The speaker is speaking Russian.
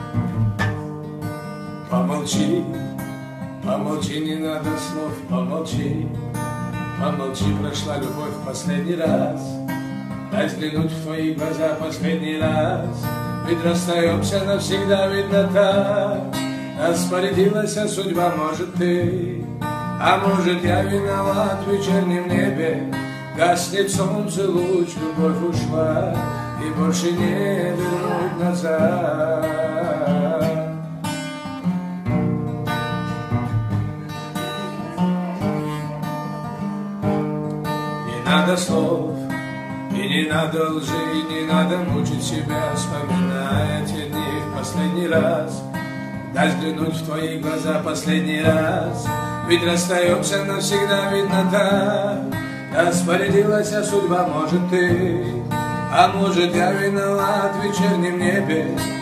Помолчи, помолчи, не надо слов, помолчи. Помолчи, прошла любовь в последний раз. Дай взглянуть в твои глаза последний раз. Ведь расстаемся навсегда, видно так. Распорядилась судьба, может ты, а может я виноват в вечернем небе. Гаснет солнце, луч, любовь ушла, и больше не вернуть назад. Не надо слов, и не надо лжи, и не надо мучить себя, вспоминая те дни в последний раз. Дай взглянуть в твои глаза последний раз. Ведь расстаемся навсегда, видно так. Распорядилась судьба, может ты, а может я виноват в вечернем небе.